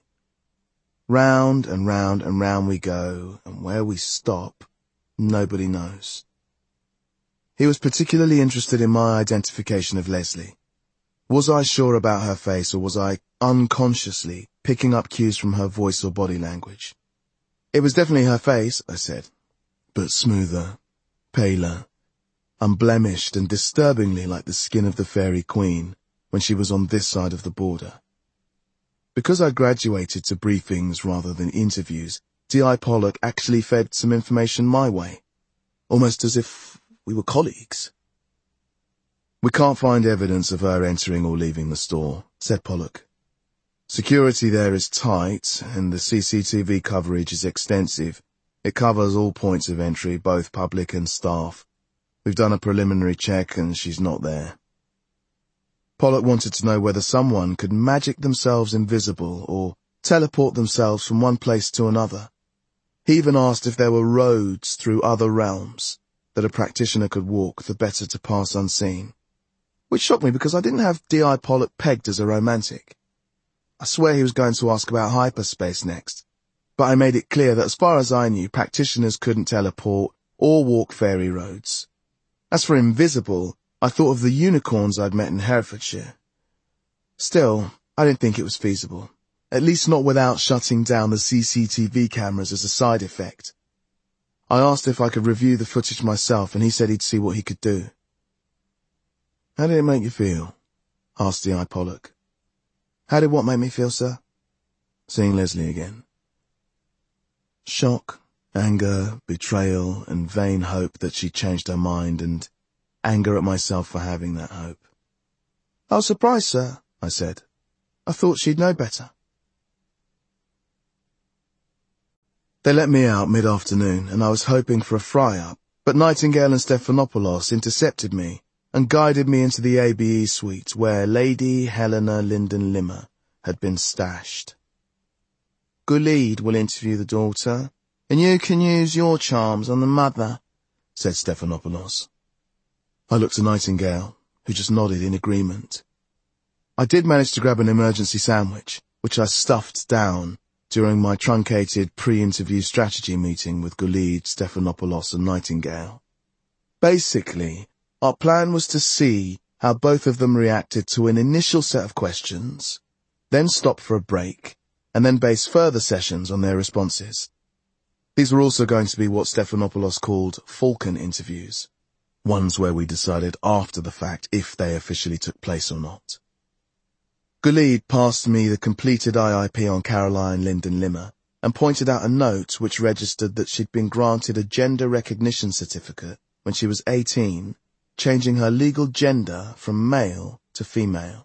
Round and round and round we go, and where we stop, nobody knows. He was particularly interested in my identification of Leslie. Was I sure about her face, or was I unconsciously picking up cues from her voice or body language? It was definitely her face, I said, but smoother, paler, unblemished and disturbingly like the skin of the Fairy Queen when she was on this side of the border. Because I graduated to briefings rather than interviews, D.I. Pollock actually fed some information my way, almost as if we were colleagues. We can't find evidence of her entering or leaving the store, said Pollock. Security there is tight, and the CCTV coverage is extensive. It covers all points of entry, both public and staff. We've done a preliminary check, and she's not there. Pollock wanted to know whether someone could magic themselves invisible or teleport themselves from one place to another. He even asked if there were roads through other realms that a practitioner could walk the better to pass unseen. Which shocked me because I didn't have D.I. Pollock pegged as a romantic. I swear he was going to ask about hyperspace next, but I made it clear that as far as I knew, practitioners couldn't teleport or walk fairy roads. As for invisible, I thought of the unicorns I'd met in Herefordshire. Still, I didn't think it was feasible, at least not without shutting down the CCTV cameras as a side effect. I asked if I could review the footage myself, and he said he'd see what he could do. How did it make you feel? Asked D.I. Pollock. How did what make me feel, sir? Seeing Leslie again. Shock, anger, betrayal, and vain hope that she'd changed her mind, and anger at myself for having that hope. I was surprised, sir, I said. I thought she'd know better. They let me out mid-afternoon, and I was hoping for a fry-up, but Nightingale and Stephanopoulos intercepted me and guided me into the ABE suite where Lady Helena Linden Limmer had been stashed. Gulid will interview the daughter, and you can use your charms on the mother, said Stephanopoulos. I looked at Nightingale, who just nodded in agreement. I did manage to grab an emergency sandwich, which I stuffed down during my truncated pre-interview strategy meeting with Gulid, Stephanopoulos and Nightingale. Basically, our plan was to see how both of them reacted to an initial set of questions, then stop for a break, and then base further sessions on their responses. These were also going to be what Stephanopoulos called Falcon interviews, ones where we decided after the fact if they officially took place or not. Gulid passed me the completed IIP on Caroline Linden Limmer and pointed out a note which registered that she'd been granted a gender recognition certificate when she was 18, changing her legal gender from male to female.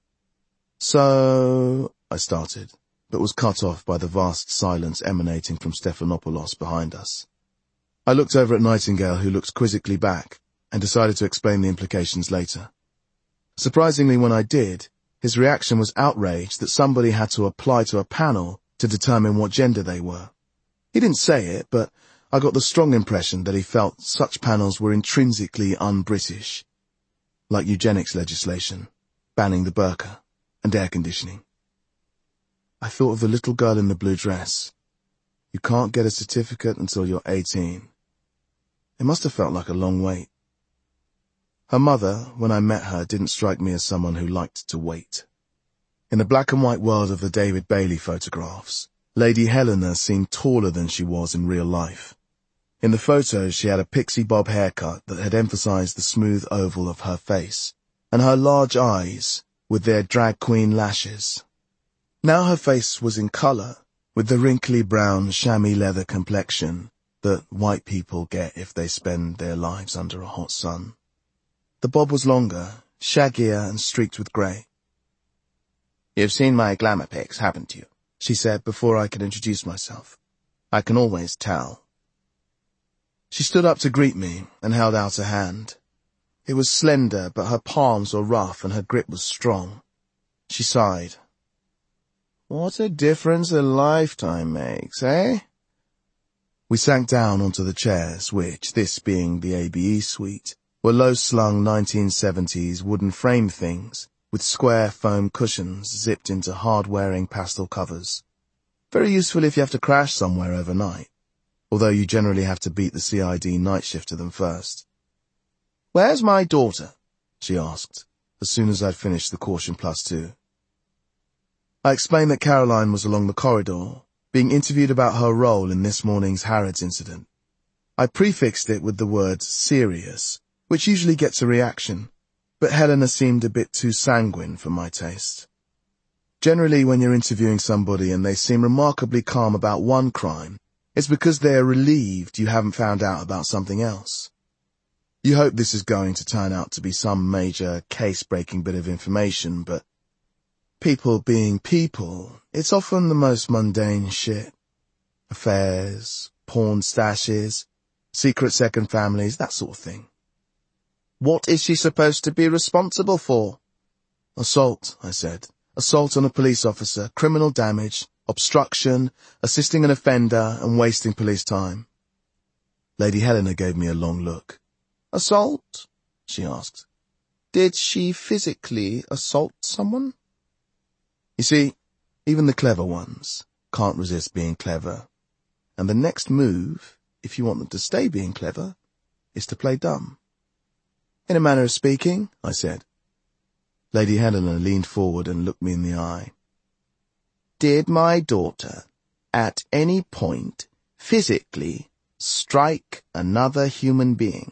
So, I started, but was cut off by the vast silence emanating from Stephanopoulos behind us. I looked over at Nightingale, who looked quizzically back, and decided to explain the implications later. Surprisingly, when I did, his reaction was outrage that somebody had to apply to a panel to determine what gender they were. He didn't say it, but I got the strong impression that he felt such panels were intrinsically un-British, like eugenics legislation, banning the burqa, and air conditioning. I thought of the little girl in the blue dress. You can't get a certificate until you're 18. It must have felt like a long wait. Her mother, when I met her, didn't strike me as someone who liked to wait. In the black and white world of the David Bailey photographs, Lady Helena seemed taller than she was in real life. In the photos, she had a pixie bob haircut that had emphasized the smooth oval of her face, and her large eyes with their drag queen lashes. Now her face was in color, with the wrinkly brown chamois leather complexion that white people get if they spend their lives under a hot sun. The bob was longer, shaggier and streaked with grey. "You've seen my glamour pics, haven't you?" she said before I could introduce myself. "I can always tell." She stood up to greet me and held out a hand. It was slender, but her palms were rough and her grip was strong. She sighed. "What a difference a lifetime makes, eh?" We sank down onto the chairs, which, this being the ABE suite, were low-slung 1970s wooden frame things with square foam cushions zipped into hard-wearing pastel covers. Very useful if you have to crash somewhere overnight, although you generally have to beat the CID night shift to them first. "Where's my daughter?" she asked, as soon as I'd finished the Caution Plus 2. I explained that Caroline was along the corridor, being interviewed about her role in this morning's Harrods incident. I prefixed it with the word serious, which usually gets a reaction, but Helena seemed a bit too sanguine for my taste. Generally, when you're interviewing somebody and they seem remarkably calm about one crime, it's because they're relieved you haven't found out about something else. You hope this is going to turn out to be some major case-breaking bit of information, but people being people, it's often the most mundane shit. Affairs, porn stashes, secret second families, that sort of thing. "What is she supposed to be responsible for?" "Assault," I said. "Assault on a police officer, criminal damage, obstruction, assisting an offender, and wasting police time." Lady Helena gave me a long look. "Assault?" she asked. "Did she physically assault someone?" You see, even the clever ones can't resist being clever. And the next move, if you want them to stay being clever, is to play dumb. "In a manner of speaking," I said. Lady Helena leaned forward and looked me in the eye. "Did my daughter, at any point, physically strike another human being?"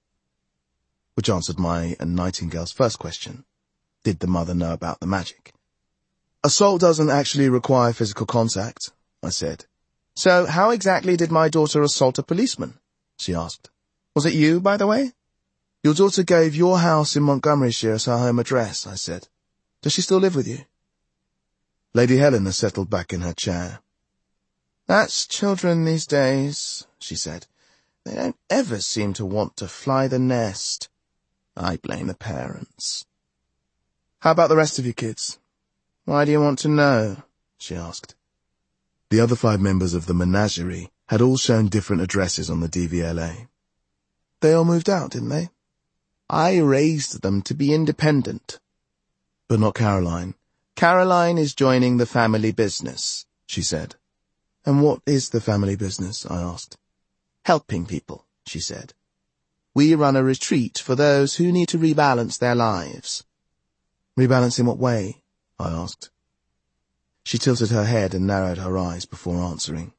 Which answered my and Nightingale's first question. Did the mother know about the magic? "Assault doesn't actually require physical contact," I said. "So how exactly did my daughter assault a policeman?" she asked. "Was it you, by the way?" "Your daughter gave your house in Montgomeryshire as her home address," I said. "Does she still live with you?" Lady Helena settled back in her chair. "That's children these days," she said. "They don't ever seem to want to fly the nest. I blame the parents." "How about the rest of your kids?" "Why do you want to know?" she asked. The other 5 members of the menagerie had all shown different addresses on the DVLA. They all moved out, didn't they? "I raised them to be independent." "But not Caroline." "Caroline is joining the family business," she said. "And what is the family business?" I asked. "Helping people," she said. "We run a retreat for those who need to rebalance their lives." "Rebalance in what way?" I asked. She tilted her head and narrowed her eyes before answering.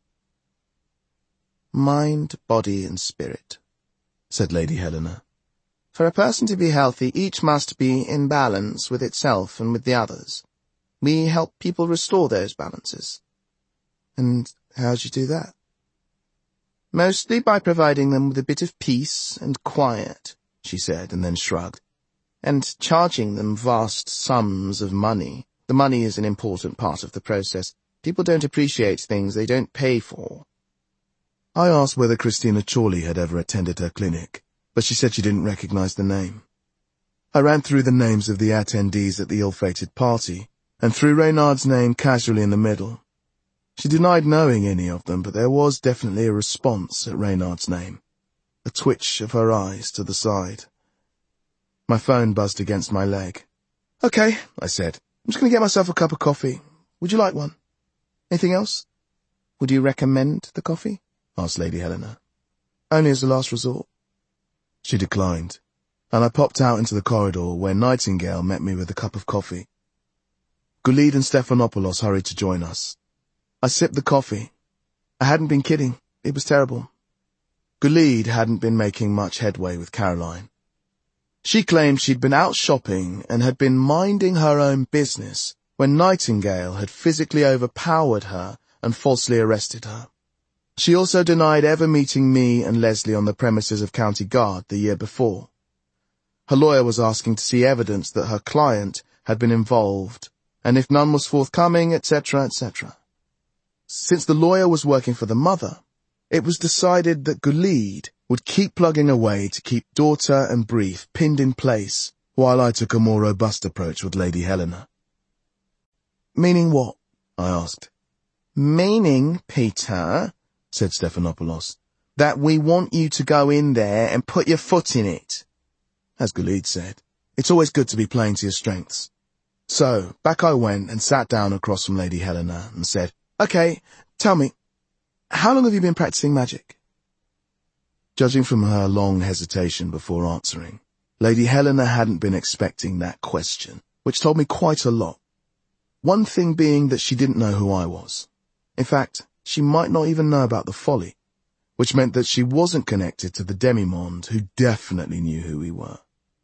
"Mind, body and spirit," said Lady Helena. "For a person to be healthy, each must be in balance with itself and with the others. We help people restore those balances." "And how do you do that?" "Mostly by providing them with a bit of peace and quiet," she said, and then shrugged, "and charging them vast sums of money. The money is an important part of the process. People don't appreciate things they don't pay for." I asked whether Christina Chorley had ever attended her clinic, but she said she didn't recognize the name. I ran through the names of the attendees at the ill-fated party, and threw Reynard's name casually in the middle. She denied knowing any of them, but there was definitely a response at Reynard's name, a twitch of her eyes to the side. My phone buzzed against my leg. "Okay," I said. "I'm just going to get myself a cup of coffee. Would you like one? Anything else?" "Would you recommend the coffee?" asked Lady Helena. "Only as a last resort." She declined, and I popped out into the corridor where Nightingale met me with a cup of coffee. Gulid and Stephanopoulos hurried to join us. I sipped the coffee. I hadn't been kidding. It was terrible. Gulid hadn't been making much headway with Caroline. She claimed she'd been out shopping and had been minding her own business when Nightingale had physically overpowered her and falsely arrested her. She also denied ever meeting me and Leslie on the premises of County Guard the year before. Her lawyer was asking to see evidence that her client had been involved, and if none was forthcoming, etc., etc. Since the lawyer was working for the mother, it was decided that Gulid would keep plugging away to keep daughter and brief pinned in place, while I took a more robust approach with Lady Helena. "Meaning what?" I asked. "Meaning, Peter," said Stephanopoulos, "that we want you to go in there and put your foot in it." As Gulid said, it's always good to be playing to your strengths. So, back I went and sat down across from Lady Helena and said, "Okay, tell me, how long have you been practicing magic?" Judging from her long hesitation before answering, Lady Helena hadn't been expecting that question, which told me quite a lot. One thing being that she didn't know who I was. In fact, she might not even know about the Folly, which meant that she wasn't connected to the Demimonde, who definitely knew who we were.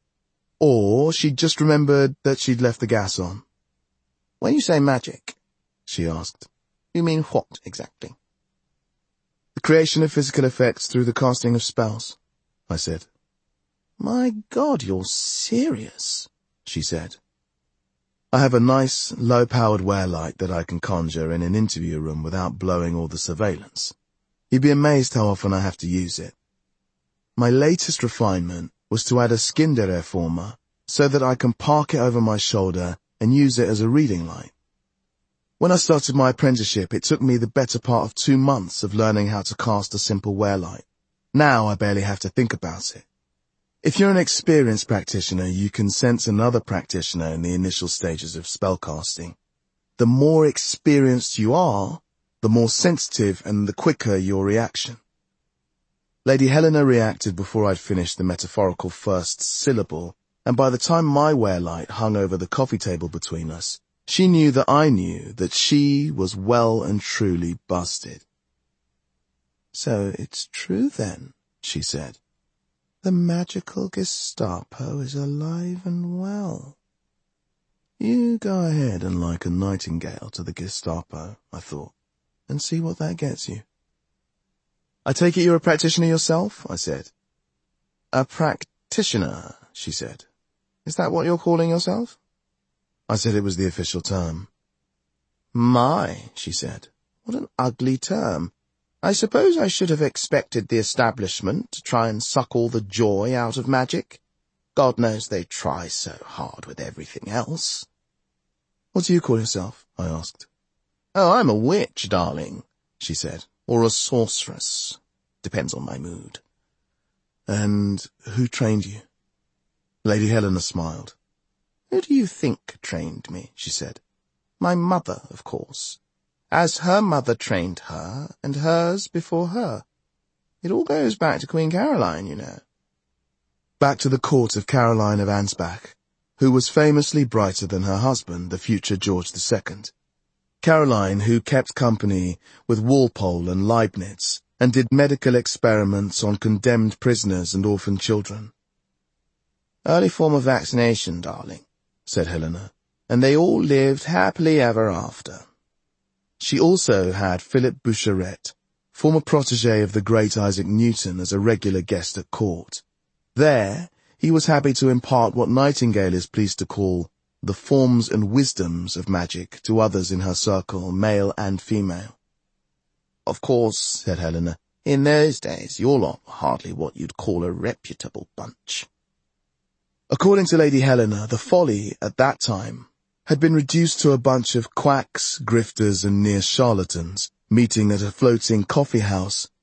Or she just remembered that she'd left the gas on. "When you say magic," she asked, "you mean what exactly?" "The creation of physical effects through the casting of spells," I said. "My God, you're serious," she said. "I have a nice, low-powered wear-light that I can conjure in an interview room without blowing all the surveillance. You'd be amazed how often I have to use it. My latest refinement was to add a Skindere former so that I can park it over my shoulder and use it as a reading light. When I started my apprenticeship, it took me the better part of 2 months of learning how to cast a simple wear-light. Now I barely have to think about it. If you're an experienced practitioner, you can sense another practitioner in the initial stages of spellcasting. The more experienced you are, the more sensitive and the quicker your reaction. Lady Helena reacted before I'd finished the metaphorical first syllable, and by the time my wear-light hung over the coffee table between us, she knew that I knew that she was well and truly busted. "So it's true then," she said. "The magical Gestapo is alive and well." You go ahead and liken Nightingale to the Gestapo, I thought, and see what that gets you. "I take it you're a practitioner yourself?" I said. "A practitioner," she said. "Is that what you're calling yourself?" I said it was the official term. "My," she said, "what an ugly term. I suppose I should have expected the establishment to try and suck all the joy out of magic. God knows they try so hard with everything else." "What do you call yourself?" I asked. "Oh, I'm a witch, darling," she said, "or a sorceress. Depends on my mood." "And who trained you?" Lady Helena smiled. "Who do you think trained me?" she said. "My mother, of course. As her mother trained her, and hers before her. It all goes back to Queen Caroline, you know." Back to the court of Caroline of Ansbach, who was famously brighter than her husband, the future George II. Caroline, who kept company with Walpole and Leibniz, and did medical experiments on condemned prisoners and orphan children. "Early form of vaccination, darling," said Helena, "and they all lived happily ever after." She also had Philip Boucherette, former protégé of the great Isaac Newton, as a regular guest at court. There, he was happy to impart what Nightingale is pleased to call the forms and wisdoms of magic to others in her circle, male and female. "Of course," said Helena, In those days, your lot were hardly what you'd call a reputable bunch. According to Lady Helena, the Folly, at that time, had been reduced to a bunch of quacks, grifters, and near charlatans, meeting at a floating coffee house